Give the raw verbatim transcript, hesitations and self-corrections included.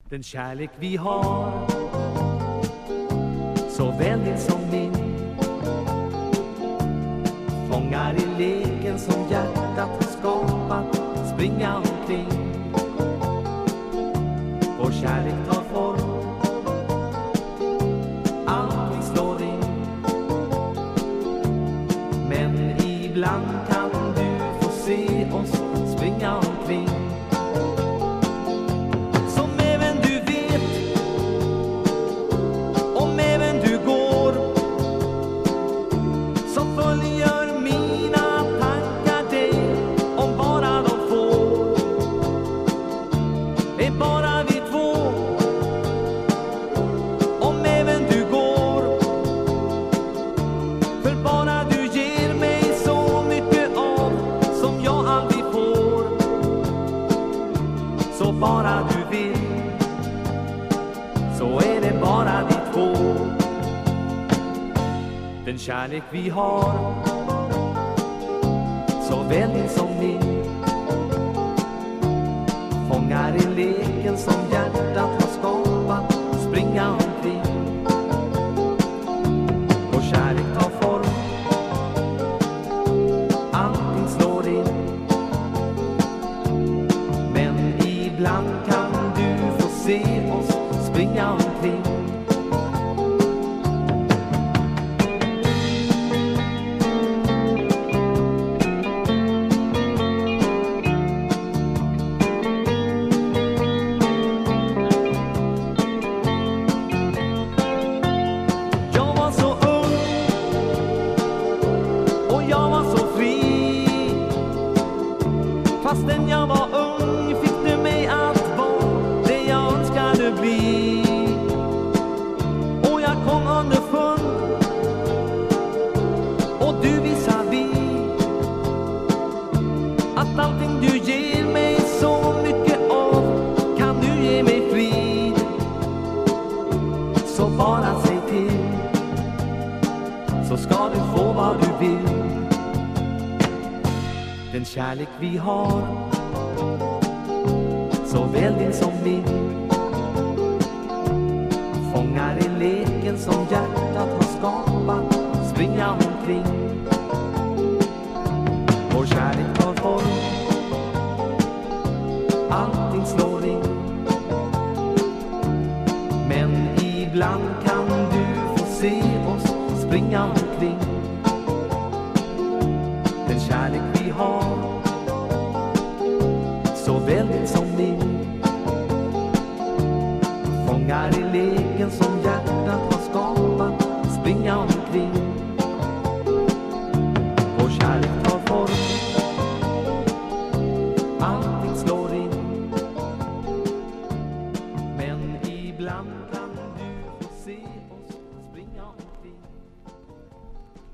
Den kärlek vi har, så väldigt som min, fångar i leken som hjärtat har skapat, springa omkring. Vår kärlek tar form, allting slår in. Men ibland kan du få se oss springa omkring. Som även du vet, om även du går, så följer mina tankar dig. Om bara de får, är bara vi två. Om även du går, för bara du ger mig så mycket av som jag aldrig får. Så bara du vill, så är det bara vi två. Den kärlek vi har, så väldigt som min, fångar i leken som hjärtat har skapat, springa omkring. Vår kärlek tar form, allting slår in. Men ibland kan du få se oss springa omkring. Jag var så ung och jag var så fri. Fastän jag var ung fick du mig att vara det jag önskade bli. Och jag kom underfund, och du visade vi att allting du ger mig så mycket av kan du ge mig frid. Så bara säg till, så ska du få vad du vill. Den kärlek vi har, så väldigt som min, fångar i leken som hjärtat har skapat, springa omkring. Vår kärlek tar form, allting slår in. Men ibland kan du få se oss springa omkring. Den kärlek vi har, så väldigt som min, fångar i leken som hjärtat har skapat, springa omkring. Vår kärlek tar form, allting slår in. Men ibland kan du få se oss